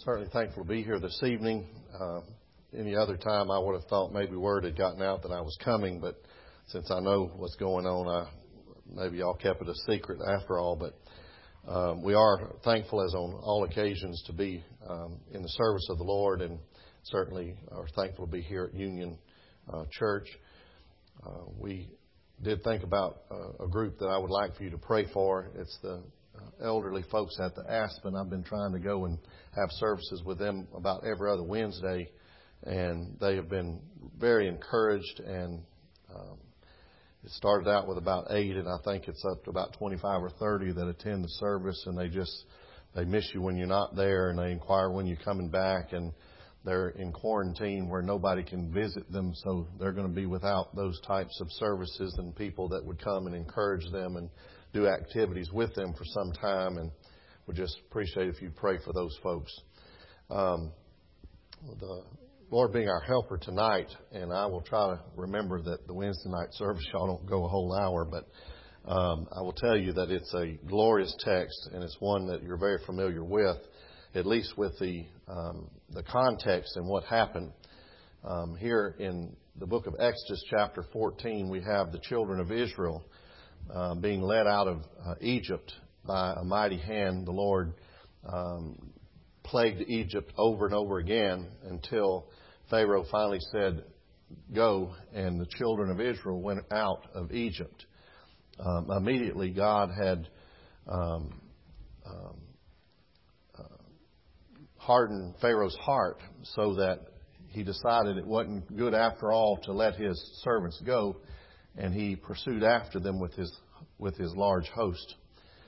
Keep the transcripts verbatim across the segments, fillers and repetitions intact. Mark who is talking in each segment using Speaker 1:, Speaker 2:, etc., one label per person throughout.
Speaker 1: Certainly thankful to be here this evening. Uh, any other time I would have thought maybe word had gotten out that I was coming, but since I know what's going on, I, maybe y'all kept it a secret after all. But um, we are thankful, as on all occasions, to be um, in the service of the Lord, and certainly are thankful to be here at Union uh, Church. Uh, we did think about uh, a group that I would like for you to pray for. It's the uh, elderly folks at the Aspen. I've been trying to go and have services with them about every other Wednesday, and they have been very encouraged. And um, it started out with about eight, and I think it's up to about twenty-five or thirty that attend the service, and they just they miss you when you're not there, and they inquire when you're coming back, and they're in quarantine where nobody can visit them, so they're going to be without those types of services and people that would come and encourage them and do activities with them for some time. And we just appreciate if you pray for those folks. Um, the Lord being our helper tonight, and I will try to remember that the Wednesday night service, y'all don't go a whole hour, but um, I will tell you that it's a glorious text, and it's one that you're very familiar with, at least with the um, the context and what happened. Um, here in the book of Exodus chapter fourteen, we have the children of Israel uh, being led out of uh, Egypt by a mighty hand. The Lord um, plagued Egypt over and over again until Pharaoh finally said, "Go," and the children of Israel went out of Egypt. Um, immediately God had um, um, hardened Pharaoh's heart so that he decided it wasn't good after all to let his servants go, and he pursued after them with his with his large host.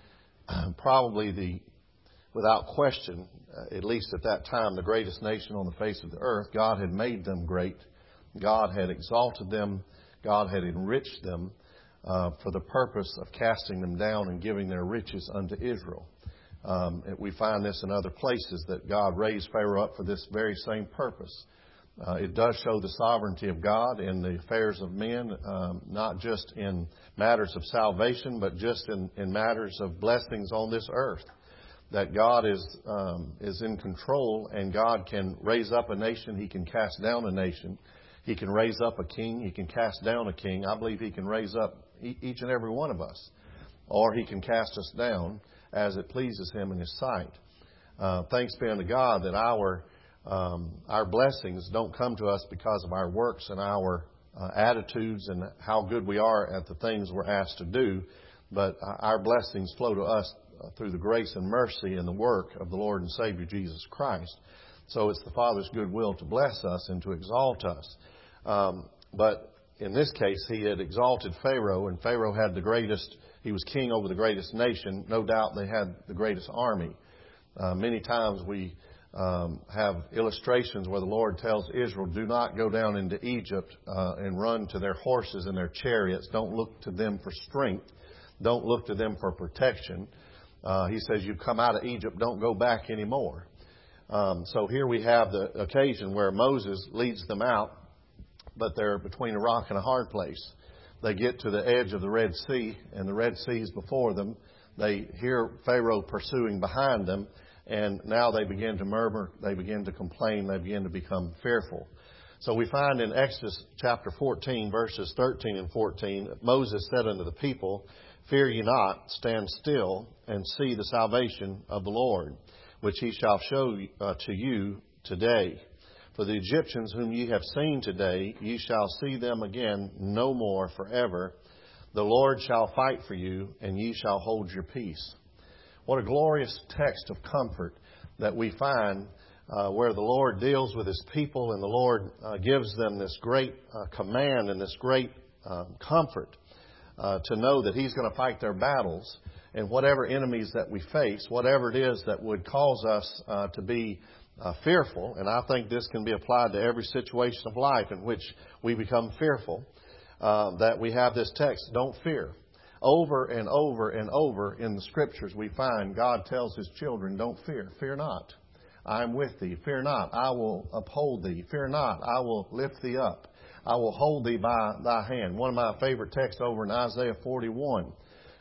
Speaker 1: Probably the, without question, uh, at least at that time, the greatest nation on the face of the earth. God had made them great. God had exalted them. God had enriched them uh, for the purpose of casting them down and giving their riches unto Israel. Um, we find this in other places, that God raised Pharaoh up for this very same purpose. Uh, it does show the sovereignty of God in the affairs of men, um, not just in matters of salvation, but just in, in matters of blessings on this earth. That God is um, is in control, and God can raise up a nation. He can cast down a nation. He can raise up a king. He can cast down a king. I believe He can raise up each and every one of us, or He can cast us down as it pleases Him in His sight. Uh, thanks be unto God that our um, our blessings don't come to us because of our works and our uh, attitudes and how good we are at the things we're asked to do, but our blessings flow to us through the grace and mercy and the work of the Lord and Savior Jesus Christ. So it's the Father's good will to bless us and to exalt us. Um, but in this case, He had exalted Pharaoh, and Pharaoh had the greatest. He was king over the greatest nation. No doubt they had the greatest army. Uh, many times we um, have illustrations where the Lord tells Israel, do not go down into Egypt uh, and run to their horses and their chariots. Don't look to them for strength. Don't look to them for protection. Uh, he says, you've come out of Egypt, don't go back anymore. Um, so here we have the occasion where Moses leads them out, but they're between a rock and a hard place. They get to the edge of the Red Sea, and the Red Sea is before them. They hear Pharaoh pursuing behind them, and now they begin to murmur, they begin to complain, they begin to become fearful. So we find in Exodus chapter fourteen, verses thirteen and fourteen, Moses said unto the people, fear ye not, stand still, and see the salvation of the Lord, which He shall show uh, to you today. For the Egyptians whom ye have seen today, ye shall see them again no more forever. The Lord shall fight for you, and ye shall hold your peace. What a glorious text of comfort that we find uh, where the Lord deals with His people, and the Lord uh, gives them this great uh, command and this great uh, comfort uh, to know that He's going to fight their battles. And whatever enemies that we face, whatever it is that would cause us uh, to be Uh, fearful, and I think this can be applied to every situation of life in which we become fearful, uh, that we have this text, don't fear. Over and over and over in the Scriptures we find God tells His children, don't fear, fear not. I am with thee, fear not, I will uphold thee, fear not, I will lift thee up, I will hold thee by thy hand. One of my favorite texts over in Isaiah forty-one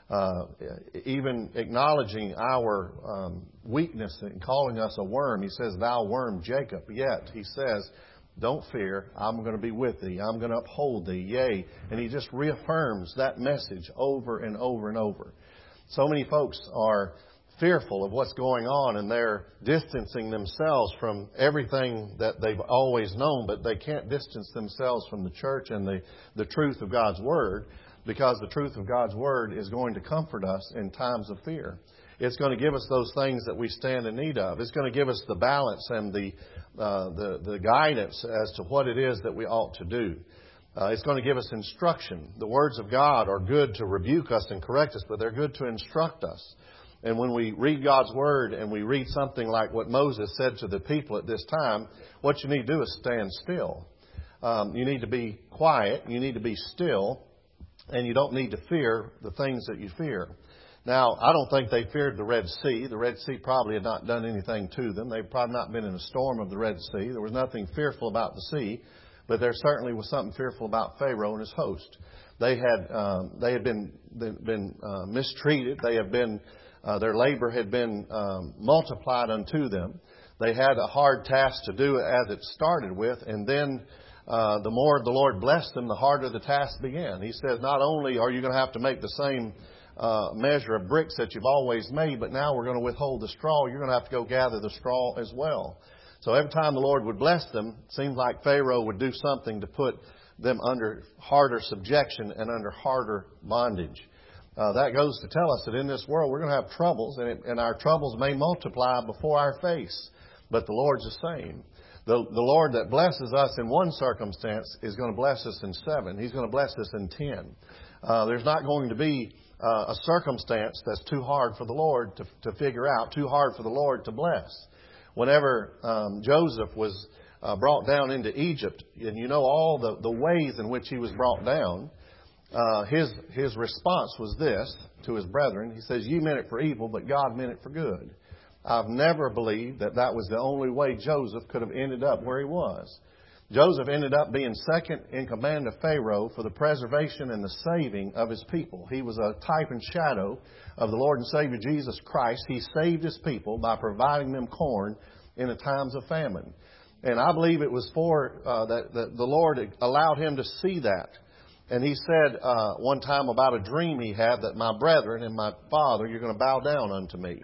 Speaker 1: uh, even acknowledging our um, weakness and calling us a worm. He says, thou worm Jacob. Yet he says, don't fear, I'm going to be with thee. I'm going to uphold thee, yea. And he just reaffirms that message over and over and over. So many folks are fearful of what's going on, and they're distancing themselves from everything that they've always known, but they can't distance themselves from the church and the, the truth of God's Word, because the truth of God's Word is going to comfort us in times of fear. It's going to give us those things that we stand in need of. It's going to give us the balance and the uh, the, the guidance as to what it is that we ought to do. Uh, it's going to give us instruction. The words of God are good to rebuke us and correct us, but they're good to instruct us. And when we read God's Word and we read something like what Moses said to the people at this time, what you need to do is stand still. Um, you need to be quiet. You need to be still. And you don't need to fear the things that you fear. Now, I don't think they feared the Red Sea. The Red Sea probably had not done anything to them. They've probably not been in a storm of the Red Sea. There was nothing fearful about the sea, but there certainly was something fearful about Pharaoh and his host. They had um, they had been been uh, mistreated. They have been uh, their labor had been um, multiplied unto them. They had a hard task to do as it started with, and then uh, the more the Lord blessed them, the harder the task began. He says, not only are you going to have to make the same Uh, measure of bricks that you've always made, but now we're going to withhold the straw. You're going to have to go gather the straw as well. So every time the Lord would bless them, it seemed like Pharaoh would do something to put them under harder subjection and under harder bondage. Uh, that goes to tell us that in this world we're going to have troubles, and, it, and our troubles may multiply before our face, but the Lord's the same. The, the Lord that blesses us in one circumstance is going to bless us in seven. He's going to bless us in ten. Uh, there's not going to be uh, a circumstance that's too hard for the Lord to, to figure out, too hard for the Lord to bless. Whenever um, Joseph was uh, brought down into Egypt, and you know all the, the ways in which he was brought down, uh, his his response was this to his brethren. He says, "You meant it for evil, but God meant it for good." I've never believed that that was the only way Joseph could have ended up where he was. Joseph ended up being second in command of Pharaoh for the preservation and the saving of his people. He was a type and shadow of the Lord and Savior Jesus Christ. He saved his people by providing them corn in the times of famine. And I believe it was for uh, that, that the Lord allowed him to see that. And he said uh, one time about a dream he had that my brethren and my father, you're going to bow down unto me.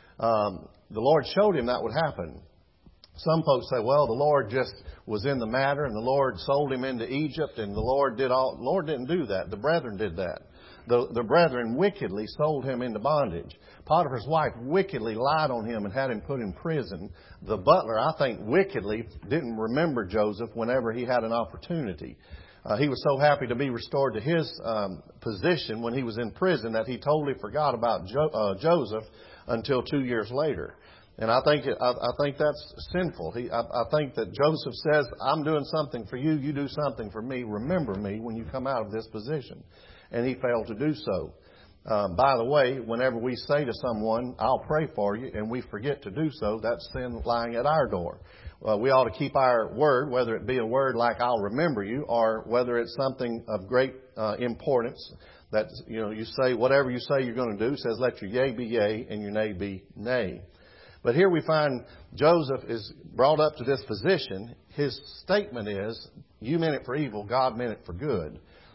Speaker 1: Um, the Lord showed him that would happen. Some folks say, well, the Lord just was in the matter and the Lord sold him into Egypt and the Lord did all. The Lord didn't do that. The brethren did that. The, the brethren wickedly sold him into bondage. Potiphar's wife wickedly lied on him and had him put in prison. The butler, I think, wickedly didn't remember Joseph whenever he had an opportunity. Uh, he was so happy to be restored to his um, position when he was in prison that he totally forgot about jo- uh, Joseph until two years later. And I think it, I, I think that's sinful. He, I, I think that Joseph says, I'm doing something for you, you do something for me. Remember me when you come out of this position. And he failed to do so. Uh, by the way, whenever we say to someone, I'll pray for you, and we forget to do so, that's sin lying at our door. Uh, we ought to keep our word, whether it be a word like I'll remember you, or whether it's something of great uh, importance that, you know, you say, whatever you say you're going to do, says let your yea be yea and your nay be nay. But here we find Joseph is brought up to this position. His statement is, you meant it for evil, God meant it for good.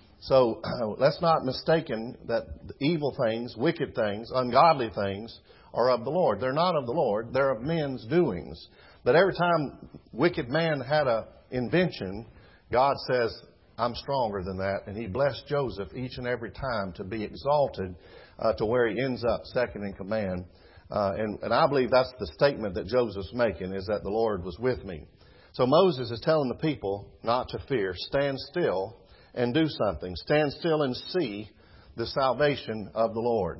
Speaker 1: So uh, let's not mistaken that evil things, wicked things, ungodly things are of the Lord. They're not of the Lord. They're of men's doings. But every time wicked man had an invention, God says, I'm stronger than that. And He blessed Joseph each and every time to be exalted uh, to where he ends up second in command. Uh, and, and I believe that's the statement that Joseph's making, is that the Lord was with me. So Moses is telling the people not to fear. Stand still and do something. Stand still and see the salvation of the Lord.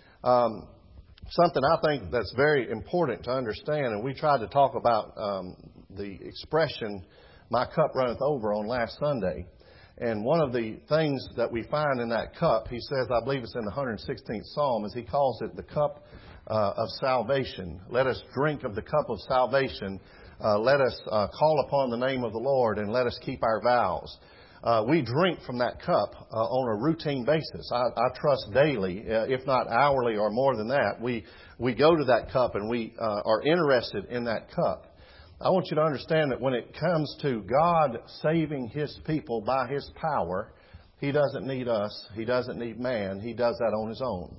Speaker 1: Um, something I think that's very important to understand, and we tried to talk about um, the expression, my cup runneth over, on last Sunday. And one of the things that we find in that cup, he says, I believe it's in the one hundred sixteenth Psalm, is he calls it the cup uh, of salvation. Let us drink of the cup of salvation. Uh, let us uh, call upon the name of the Lord, and let us keep our vows. Uh, we drink from that cup uh, on a routine basis. I, I trust daily, uh, if not hourly or more than that. We we go to that cup and we uh, are interested in that cup. I want you to understand that when it comes to God saving His people by His power, He doesn't need us. He doesn't need man. He does that on His own.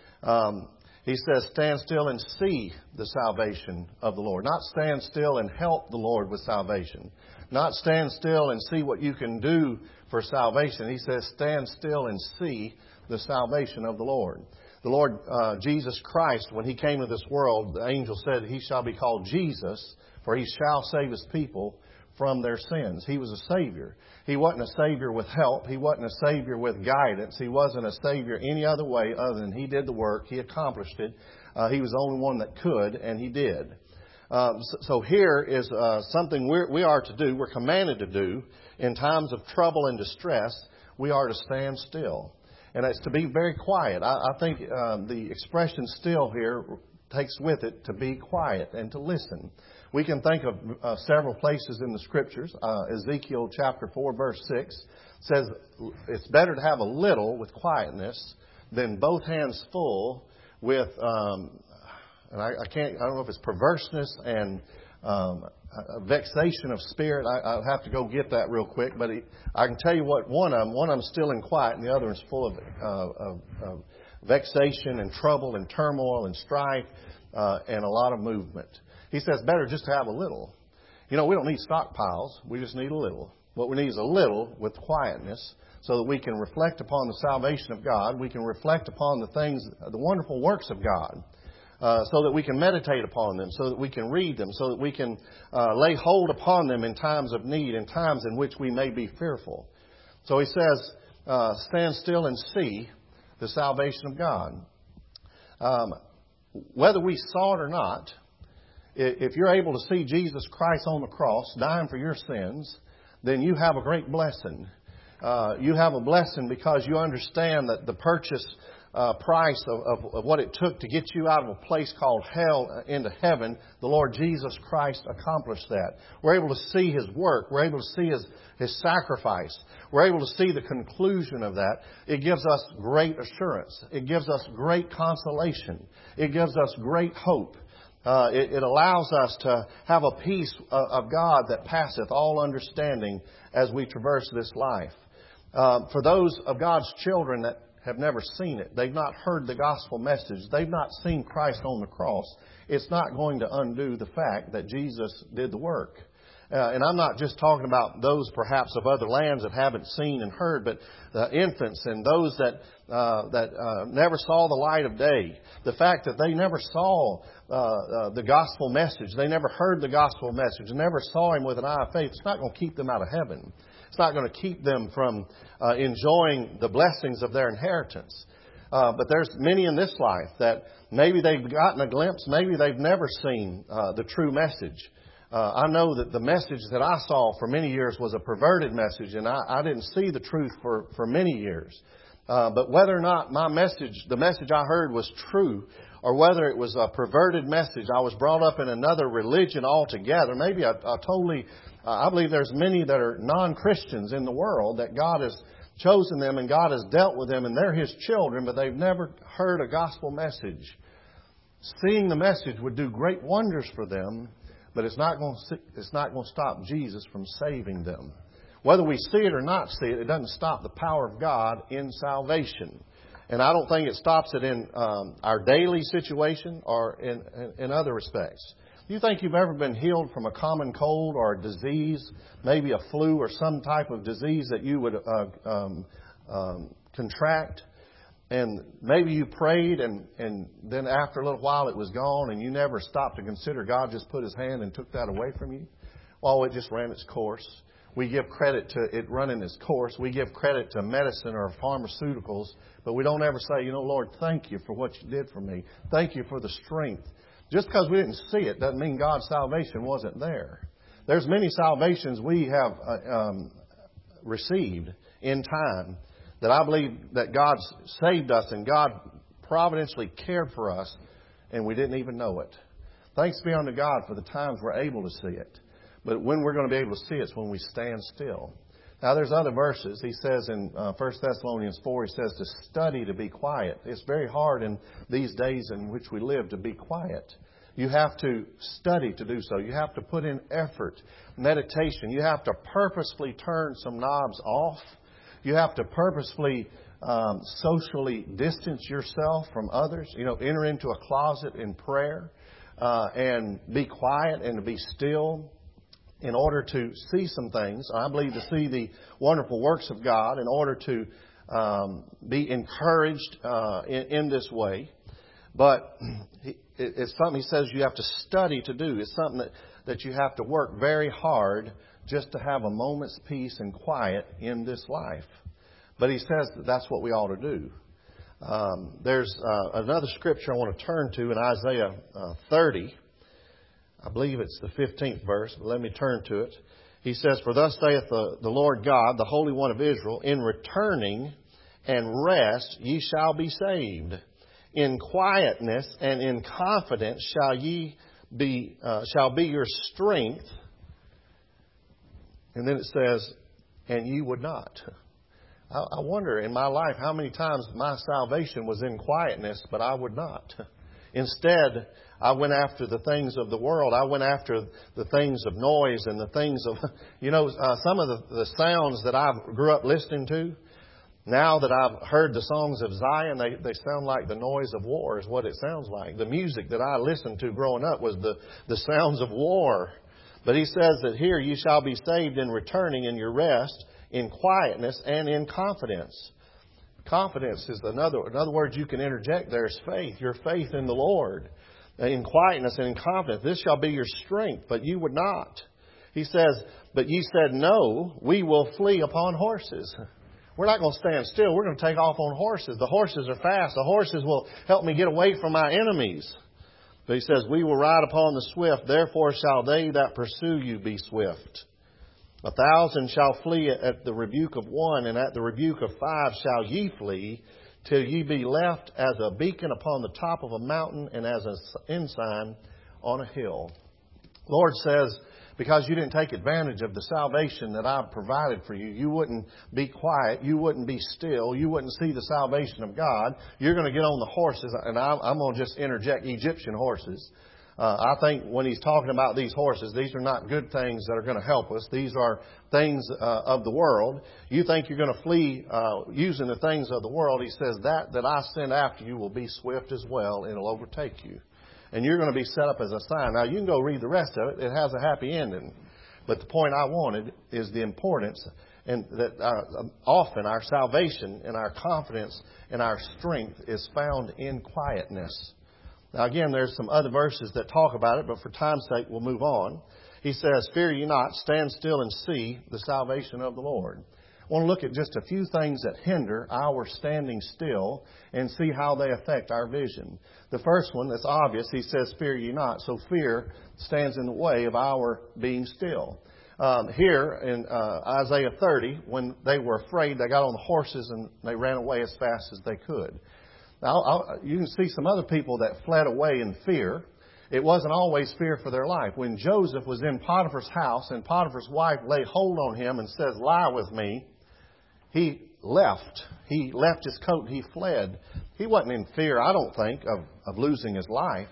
Speaker 1: Um, he says, stand still and see the salvation of the Lord. Not stand still and help the Lord with salvation. Not stand still and see what you can do for salvation. He says, stand still and see the salvation of the Lord. The Lord uh, Jesus Christ, when He came to this world, the angel said, He shall be called Jesus, for He shall save His people from their sins. He was a Savior. He wasn't a Savior with help. He wasn't a Savior with guidance. He wasn't a Savior any other way other than He did the work. He accomplished it. Uh, he was the only one that could, and He did. Uh, so, so here is uh, something we're, we are to do, we're commanded to do in times of trouble and distress. We are to stand still. And it's to be very quiet. I, I think um, the expression still here takes with it to be quiet and to listen. We can think of uh, several places in the Scriptures. Uh, Ezekiel chapter four, verse six says it's better to have a little with quietness than both hands full with, um, and I, I can't, I don't know if it's perverseness and um, a vexation of spirit. I, I'll have to go get that real quick. But it, I can tell you what one of them, one of them is still in quiet and the other is full of, uh, of, of vexation and trouble and turmoil and strife uh, and a lot of movement. He says better just to have a little. You know, we don't need stockpiles. We just need a little. What we need is a little with quietness so that we can reflect upon the salvation of God. We can reflect upon the things, the wonderful works of God, uh, so that we can meditate upon them, so that we can read them, so that we can uh, lay hold upon them in times of need, in times in which we may be fearful. So he says, uh, stand still and see the salvation of God. Um, whether we saw it or not, if you're able to see Jesus Christ on the cross dying for your sins, then you have a great blessing. Uh, you have a blessing because you understand that the purchase uh, price of, of, of what it took to get you out of a place called hell into heaven, the Lord Jesus Christ accomplished that. We're able to see His work. We're able to see His, His sacrifice. We're able to see the conclusion of that. It gives us great assurance. It gives us great consolation. It gives us great hope. Uh, it, it allows us to have a peace of, of God that passeth all understanding as we traverse this life. Uh, for those of God's children that have never seen it, they've not heard the gospel message, they've not seen Christ on the cross, it's not going to undo the fact that Jesus did the work. Uh, and I'm not just talking about those perhaps of other lands that haven't seen and heard, but the infants and those that uh, that uh, never saw the light of day. The fact that they never saw uh, uh, the gospel message, they never heard the gospel message, and never saw Him with an eye of faith, it's not going to keep them out of heaven. It's not going to keep them from uh, enjoying the blessings of their inheritance. Uh, but there's many in this life that maybe they've gotten a glimpse, maybe they've never seen uh, the true message. Uh, I know that the message that I saw for many years was a perverted message, and I, I didn't see the truth for, for many years. Uh, but whether or not my message, the message I heard was true, or whether it was a perverted message, I was brought up in another religion altogether. Maybe I, I totally, uh, I believe there's many that are non-Christians in the world that God has chosen them and God has dealt with them and they're His children, but they've never heard a gospel message. Seeing the message would do great wonders for them. But it's not going to, it's not going to stop Jesus from saving them. Whether we see it or not see it, it doesn't stop the power of God in salvation. And I don't think it stops it in um, our daily situation or in, in, in other respects. Do you think you've ever been healed from a common cold or a disease, maybe a flu or some type of disease that you would uh, um, um, contract? And maybe you prayed and, and then after a little while it was gone and you never stopped to consider God just put His hand and took that away from you? Well, it just ran its course. We give credit to it running its course. We give credit to medicine or pharmaceuticals, but we don't ever say, you know, Lord, thank you for what you did for me. Thank you for the strength. Just because we didn't see it doesn't mean God's salvation wasn't there. There's many salvations we have uh, um, received in time that I believe that God saved us and God providentially cared for us and we didn't even know it. Thanks be unto God for the times we're able to see it. But when we're going to be able to see it is when we stand still. Now, there's other verses. He says in uh, First Thessalonians four, he says to study to be quiet. It's very hard in these days in which we live to be quiet. You have to study to do so. You have to put in effort, meditation. You have to purposefully turn some knobs off. You have to purposefully um, socially distance yourself from others. You know, enter into a closet in prayer uh, and be quiet and to be still in order to see some things. I believe to see the wonderful works of God, in order to um, be encouraged uh, in, in this way. But it's something he says you have to study to do. It's something that, that you have to work very hard just to have a moment's peace and quiet in this life. But he says that that's what we ought to do. Um, there's uh, another scripture I want to turn to in Isaiah uh, thirty. I believe it's the fifteenth verse, but let me turn to it. He says, "For thus saith the, the Lord God, the Holy One of Israel, in returning and rest ye shall be saved. In quietness and in confidence shall ye be uh, shall be your strength." And then it says, "And ye would not." I, I wonder in my life how many times my salvation was in quietness, but I would not. Instead, I went after the things of the world. I went after the things of noise and the things of, you know, uh, some of the, the sounds that I grew up listening to. Now that I've heard the songs of Zion, they, they sound like the noise of war is what it sounds like. The music that I listened to growing up was the, the sounds of war. But he says that here you shall be saved in returning in your rest, in quietness and in confidence. Confidence is another, in other words, you can interject there is faith, your faith in the Lord. In quietness and in confidence, this shall be your strength, but you would not. He says, "But ye said, no, we will flee upon horses." We're not going to stand still. We're going to take off on horses. The horses are fast. The horses will help me get away from my enemies. But he says, "We will ride upon the swift. Therefore shall they that pursue you be swift. A thousand shall flee at the rebuke of one, and at the rebuke of five shall ye flee, till ye be left as a beacon upon the top of a mountain and as an ensign on a hill." The Lord says, because you didn't take advantage of the salvation that I've provided for you, you wouldn't be quiet, you wouldn't be still, you wouldn't see the salvation of God. You're going to get on the horses, and I'm going to just interject Egyptian horses. Uh, I think when he's talking about these horses, these are not good things that are going to help us. These are things uh, of the world. You think you're going to flee uh, using the things of the world. He says, that that I send after you will be swift as well, and it'll overtake you. And you're going to be set up as a sign. Now, you can go read the rest of it. It has a happy ending. But the point I wanted is the importance, and that uh, often our salvation and our confidence and our strength is found in quietness. Now, again, there's some other verses that talk about it, but for time's sake, we'll move on. He says, "Fear ye not, stand still and see the salvation of the Lord." I want to look at just a few things that hinder our standing still and see how they affect our vision. The first one that's obvious, he says, "Fear ye not." So fear stands in the way of our being still. Um, here in uh, Isaiah thirty, when they were afraid, they got on the horses and they ran away as fast as they could. Now, I'll, you can see some other people that fled away in fear. It wasn't always fear for their life. When Joseph was in Potiphar's house and Potiphar's wife laid hold on him and says, "Lie with me," he left. He left his coat. He fled. He wasn't in fear, I don't think, of, of losing his life.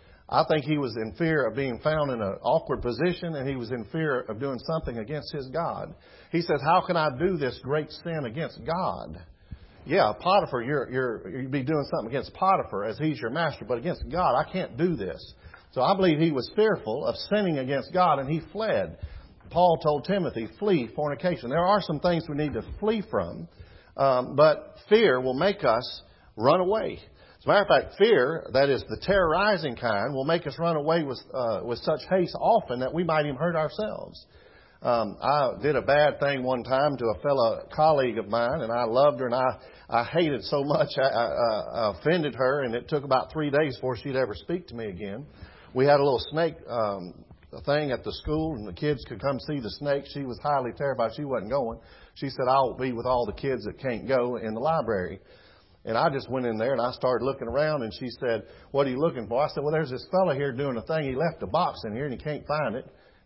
Speaker 1: I think he was in fear of being found in an awkward position, and he was in fear of doing something against his God. He says, "How can I do this great sin against God?" Yeah, Potiphar, you're, you're, you'd be doing something against Potiphar as he's your master, but against God, I can't do this. So I believe he was fearful of sinning against God, and he fled. Paul told Timothy, "Flee fornication." There are some things we need to flee from, um, but fear will make us run away. As a matter of fact, fear, that is the terrorizing kind, will make us run away with uh, with such haste often that we might even hurt ourselves. Um, I did a bad thing one time to a fellow colleague of mine, and I loved her, and I, I hated so much I, I, I offended her, and it took about three days before she'd ever speak to me again. We had a little snake um, thing at the school, and the kids could come see the snake. She was highly terrified. She wasn't going. She said, "I'll be with all the kids that can't go in the library." And I just went in there, and I started looking around, and she said, "What are you looking for?" I said, "Well, there's this fellow here doing a thing. He left a box in here, and he can't find it."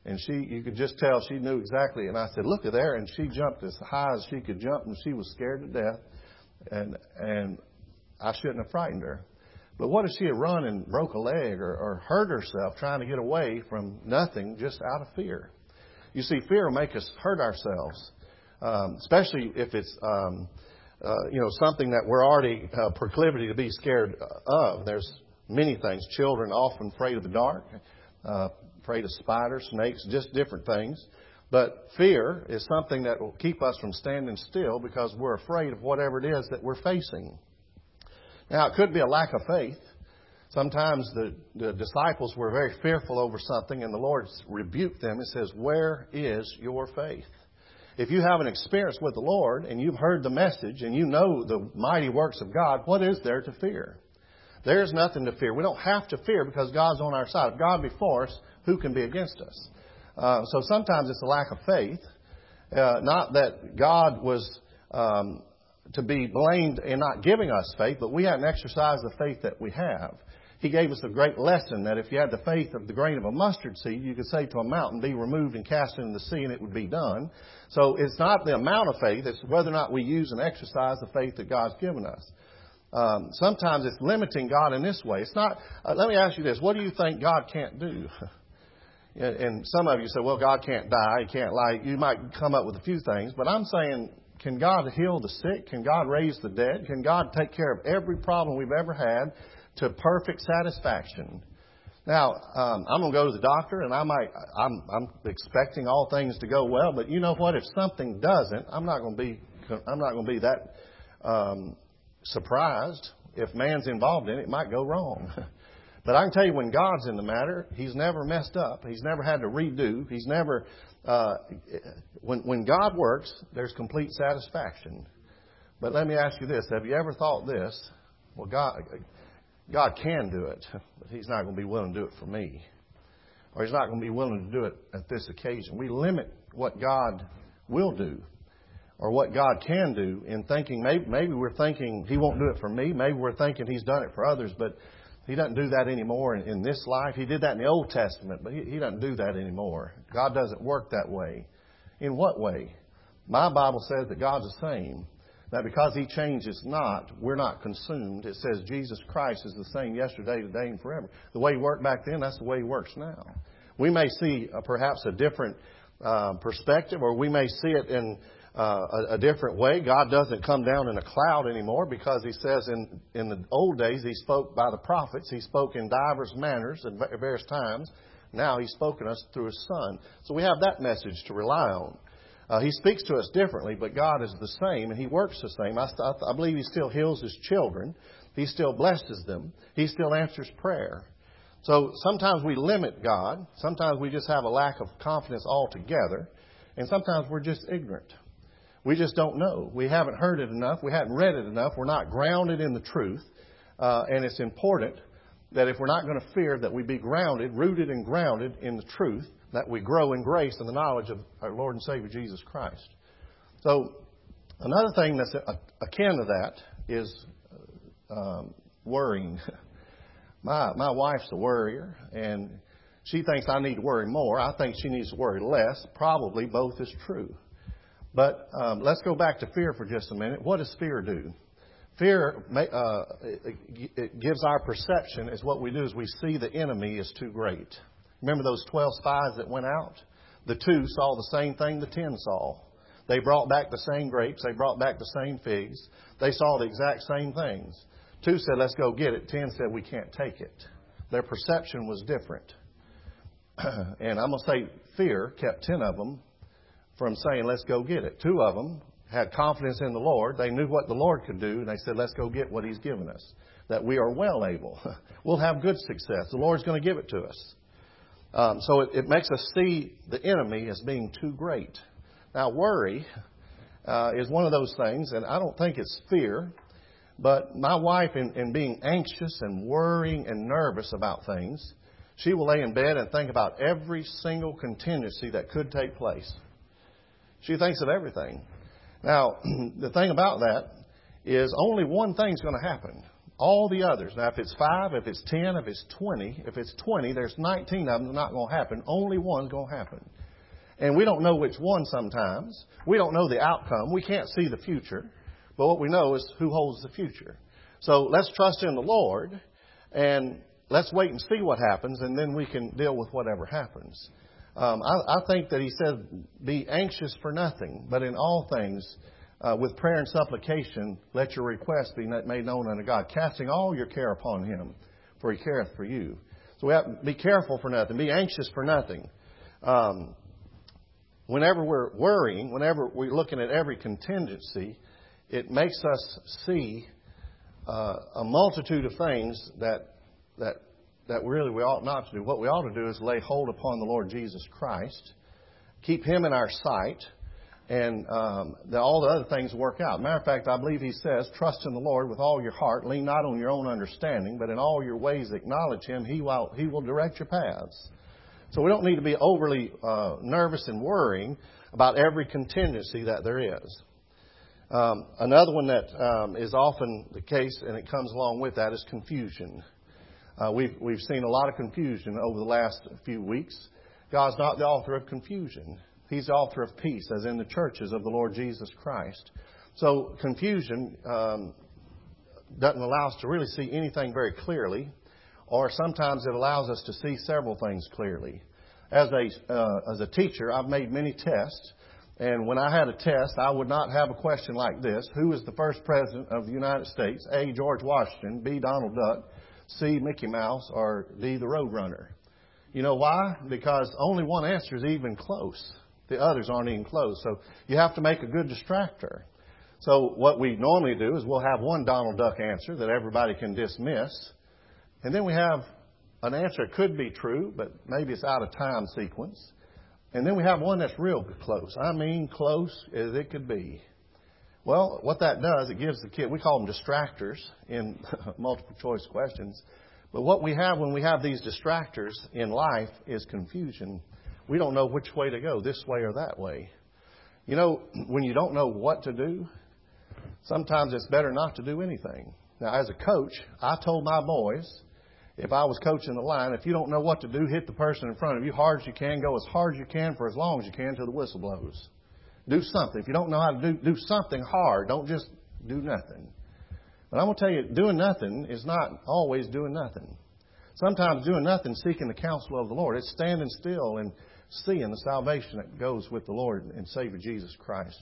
Speaker 1: And she, you could just tell she knew exactly. And I said, look at there. And she jumped as high as she could jump, and she was scared to death. And and I shouldn't have frightened her. But what if she had run and broke a leg or, or hurt herself trying to get away from nothing just out of fear? You see, fear will make us hurt ourselves, um, especially if it's um, uh, you know something that we're already uh, proclivity to be scared of. There's many things. Children are often afraid of the dark. Uh, afraid of spiders, snakes, just different things. But fear is something that will keep us from standing still because we're afraid of whatever it is that we're facing. Now, it could be a lack of faith. Sometimes the, the disciples were very fearful over something, and the Lord rebuked them and says, where is your faith? If you have an experience with the Lord and you've heard the message and you know the mighty works of God, what is there to fear? There's nothing to fear. We don't have to fear because God's on our side. If God be for us, who can be against us? Uh, so sometimes it's a lack of faith. Uh, not that God was um, to be blamed in not giving us faith, but we hadn't exercised the faith that we have. He gave us a great lesson that if you had the faith of the grain of a mustard seed, you could say to a mountain, be removed and cast into the sea, and it would be done. So it's not the amount of faith, it's whether or not we use and exercise the faith that God's given us. Um, sometimes it's limiting God in this way. It's not. Uh, let me ask you this: what do you think God can't do? And some of you say, "Well, God can't die. He can't lie." You might come up with a few things, but I'm saying, can God heal the sick? Can God raise the dead? Can God take care of every problem we've ever had to perfect satisfaction? Now, um, I'm going to go to the doctor, and I might. I'm, I'm expecting all things to go well, but you know what? If something doesn't, I'm not going to be. I'm not going to be that. Um, surprised. If man's involved in it, it might go wrong. But I can tell you, when God's in the matter, He's never messed up. He's never had to redo. He's never, uh, when, when God works, there's complete satisfaction. But let me ask you this. Have you ever thought this? Well, God, God can do it, but He's not going to be willing to do it for me. Or He's not going to be willing to do it at this occasion. We limit what God will do, or what God can do, in thinking maybe, maybe we're thinking He won't do it for me. Maybe we're thinking He's done it for others, but He doesn't do that anymore in, in this life. He did that in the Old Testament, but he, he doesn't do that anymore. God doesn't work that way. In what way? My Bible says that God's the same. That because He changes not, we're not consumed. It says Jesus Christ is the same yesterday, today, and forever. The way He worked back then, that's the way He works now. We may see uh, perhaps a different uh, perspective, or we may see it in Uh, a, a different way. God doesn't come down in a cloud anymore, because He says in, in the old days He spoke by the prophets. He spoke in divers manners at various times. Now He's spoken us through His Son. So we have that message to rely on. Uh, he speaks to us differently, but God is the same, and He works the same. I, I believe He still heals His children. He still blesses them. He still answers prayer. So sometimes we limit God. Sometimes we just have a lack of confidence altogether. And sometimes we're just ignorant. We just don't know. We haven't heard it enough. We haven't read it enough. We're not grounded in the truth. Uh, and it's important that if we're not going to fear, that we be grounded, rooted and grounded in the truth, that we grow in grace and the knowledge of our Lord and Savior Jesus Christ. So another thing that's akin to that is um, worrying. My my wife's a worrier, and she thinks I need to worry more. I think she needs to worry less. Probably both is true. But um, let's go back to fear for just a minute. What does fear do? Fear uh, it gives our perception, is what we do is we see the enemy is too great. Remember those twelve spies that went out? The two saw the same thing the ten saw. They brought back the same grapes. They brought back the same figs. They saw the exact same things. Two said, let's go get it. Ten said, we can't take it. Their perception was different. And I'm going to say fear kept ten of them from saying, let's go get it. Two of them had confidence in the Lord. They knew what the Lord could do, and they said, let's go get what He's given us. That we are well able. We'll have good success. The Lord's going to give it to us. Um, so it, it makes us see the enemy as being too great. Now, worry uh, is one of those things, and I don't think it's fear, but my wife, in, in being anxious and worrying and nervous about things, she will lay in bed and think about every single contingency that could take place. She thinks of everything. Now, the thing about that is only one thing's going to happen. all the others. Now, if it's five, if it's ten, if it's twenty, if it's twenty, there's nineteen of them that are not going to happen. Only one's going to happen. And we don't know which one sometimes. We don't know the outcome. We can't see the future. But what we know is who holds the future. So let's trust in the Lord and let's wait and see what happens, and then we can deal with whatever happens. Um, I, I think that he said, be anxious for nothing, but in all things, uh, with prayer and supplication, let your requests be made known unto God, casting all your care upon him, for he careth for you. So we have to be careful for nothing, be anxious for nothing. Um, whenever we're worrying, whenever we're looking at every contingency, it makes us see uh, a multitude of things that that that really we ought not to do. What we ought to do is lay hold upon the Lord Jesus Christ, keep him in our sight, and um, the, all the other things work out. Matter of fact, I believe he says, trust in the Lord with all your heart, lean not on your own understanding, but in all your ways acknowledge him. He will, he will direct your paths. So we don't need to be overly uh, nervous and worrying about every contingency that there is. Um, another one that um, is often the case, and it comes along with that, is confusion. Uh, we've we've seen a lot of confusion over the last few weeks. God's not the author of confusion. He's the author of peace, as in the churches of the Lord Jesus Christ. So confusion um, doesn't allow us to really see anything very clearly, or sometimes it allows us to see several things clearly. As a uh, as a teacher, I've made many tests. And when I had a test, I would not have a question like this. Who is the first president of the United States? A, George Washington. B, Donald Duck. C, Mickey Mouse. Or D, the Roadrunner. You know why? Because only one answer is even close. The others aren't even close. So you have to make a good distractor. So what we normally do is we'll have one Donald Duck answer that everybody can dismiss. And then we have an answer that could be true, but maybe it's out of time sequence. And then we have one that's real close. I mean, close as it could be. Well, what that does, it gives the kid, we call them distractors in multiple choice questions. But what we have when we have these distractors in life is confusion. We don't know which way to go, this way or that way. You know, when you don't know what to do, sometimes it's better not to do anything. Now, as a coach, I told my boys, if I was coaching the line, if you don't know what to do, hit the person in front of you hard as you can. Go as hard as you can for as long as you can till the whistle blows. Do something. If you don't know how to do, do something hard. Don't just do nothing. But I'm going to tell you, doing nothing is not always doing nothing. Sometimes doing nothing, seeking the counsel of the Lord. It's standing still and seeing the salvation that goes with the Lord and Savior Jesus Christ.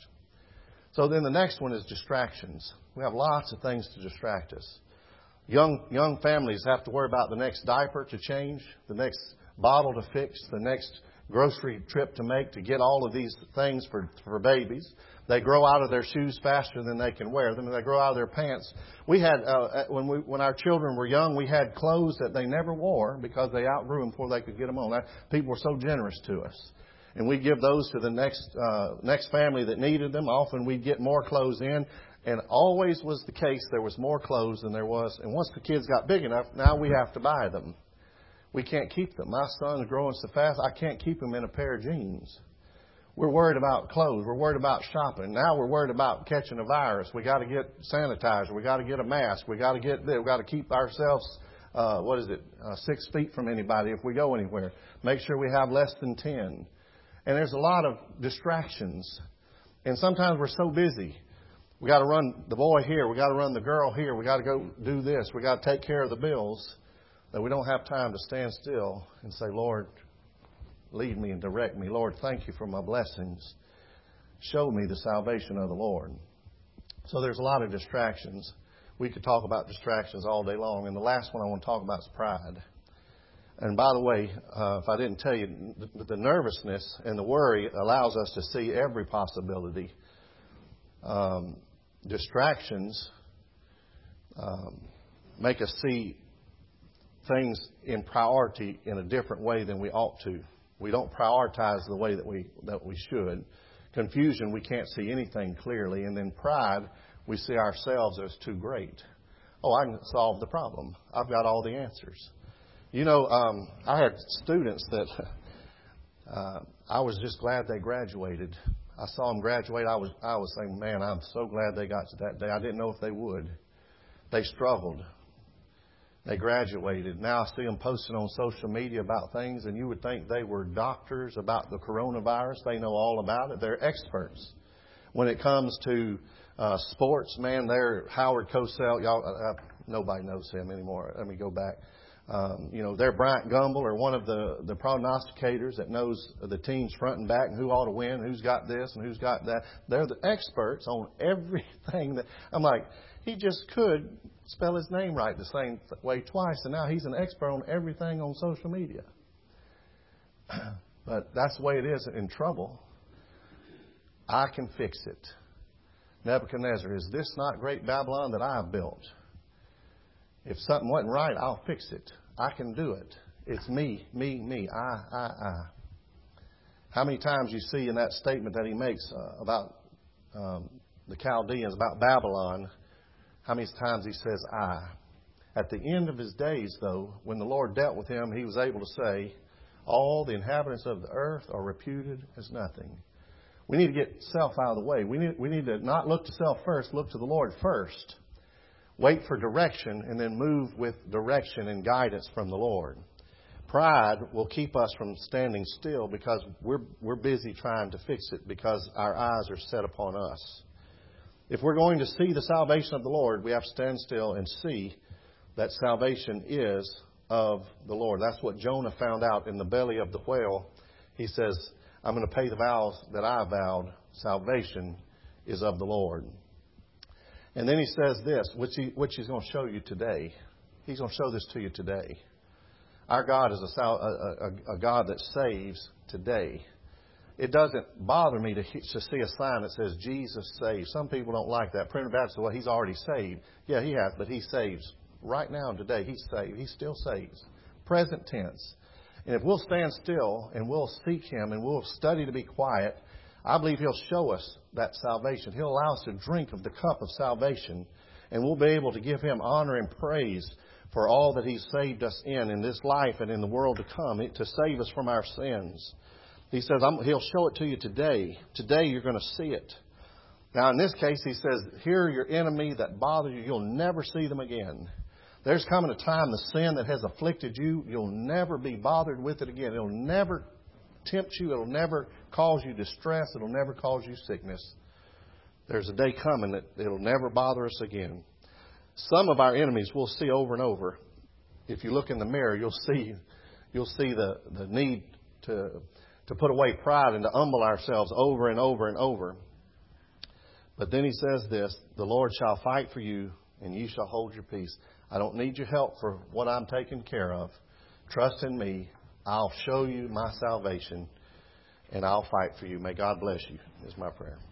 Speaker 1: So then the next one is distractions. We have lots of things to distract us. Young young families have to worry about the next diaper to change, the next bottle to fix, the next grocery trip to make to get all of these things for, for babies. They grow out of their shoes faster than they can wear them, and they grow out of their pants. We had uh, when we when our children were young, we had clothes that they never wore because they outgrew them before they could get them on. That, people were so generous to us, and we give those to the next uh, next family that needed them. Often we'd get more clothes in. And always was the case, there was more clothes than there was. And once the kids got big enough, now we have to buy them. We can't keep them. My son's growing so fast, I can't keep him in a pair of jeans. We're worried about clothes. We're worried about shopping. Now we're worried about catching a virus. We got to get sanitizer. We got to get a mask. We got to get this. We got to keep ourselves, uh, what is it, uh, six feet from anybody if we go anywhere. Make sure we have less than ten. And there's a lot of distractions. And sometimes we're so busy. We got to run the boy here. We got to run the girl here. We got to go do this. We got to take care of the bills. That we don't have time to stand still and say, Lord, lead me and direct me. Lord, thank you for my blessings. Show me the salvation of the Lord. So there's a lot of distractions. We could talk about distractions all day long. And the last one I want to talk about is pride. And by the way, uh, if I didn't tell you, the, the nervousness and the worry allows us to see every possibility. Um, distractions um, make us see things in priority in a different way than we ought to. We don't prioritize the way that we that we should. Confusion, we can't see anything clearly. And then pride, we see ourselves as too great. Oh, I can solve the problem. I've got all the answers. You know, um, I had students that uh, I was just glad they graduated. I saw them graduate. I was I was saying, man, I'm so glad they got to that day. I didn't know if they would. They struggled. They graduated. Now I see them posting on social media about things, and you would think they were doctors about the coronavirus. They know all about it. They're experts. When it comes to uh, sports, man, they're Howard Cosell. Y'all, uh, nobody knows him anymore. Let me go back. Um, you know, they're Bryant Gumbel, or one of the, the prognosticators that knows the teams front and back and who ought to win, who's got this and who's got that. They're the experts on everything. That I'm like, he just could spell his name right the same way twice, and now he's an expert on everything on social media. But that's the way it is in trouble. I can fix it. Nebuchadnezzar, is this not great Babylon that I have built? If something wasn't right, I'll fix it. I can do it. It's me, me, me, I, I, I. How many times you see in that statement that he makes uh, about um, the Chaldeans, about Babylon, how many times he says I? At the end of his days, though, when the Lord dealt with him, he was able to say, all the inhabitants of the earth are reputed as nothing. We need to get self out of the way. We need, we need to not look to self first, look to the Lord first. Wait for direction and then move with direction and guidance from the Lord. Pride will keep us from standing still because we're, we're busy trying to fix it because our eyes are set upon us. If we're going to see the salvation of the Lord, we have to stand still and see that salvation is of the Lord. That's what Jonah found out in the belly of the whale. He says, I'm going to pay the vows that I vowed. Salvation is of the Lord. And then he says this, which, he, which he's going to show you today. He's going to show this to you today. Our God is a, a, a, a God that saves today. It doesn't bother me to, to see a sign that says Jesus saves. Some people don't like that. Primitive Baptist, well, he's already saved. Yeah, he has, but he saves. Right now, today, he's saved. He still saves. Present tense. And if we'll stand still and we'll seek him and we'll study to be quiet, I believe he'll show us that salvation. He'll allow us to drink of the cup of salvation, and we'll be able to give him honor and praise for all that he's saved us in, in this life and in the world to come, to save us from our sins. He says, I'm, he'll show it to you today. Today you're going to see it. Now, in this case, he says, here are your enemy that bother you. You'll never see them again. There's coming a time the sin that has afflicted you, you'll never be bothered with it again. It'll never tempt you. It'll never cause you distress. It'll never cause you sickness. There's a day coming that it'll never bother us again. Some of our enemies we'll see over and over. If you look in the mirror, you'll see you'll see the, the need to to put away pride and to humble ourselves over and over and over. But then he says this, the Lord shall fight for you and you shall hold your peace. I don't need your help for what I'm taking care of. Trust in me. I'll show you my salvation, and I'll fight for you. May God bless you, is my prayer.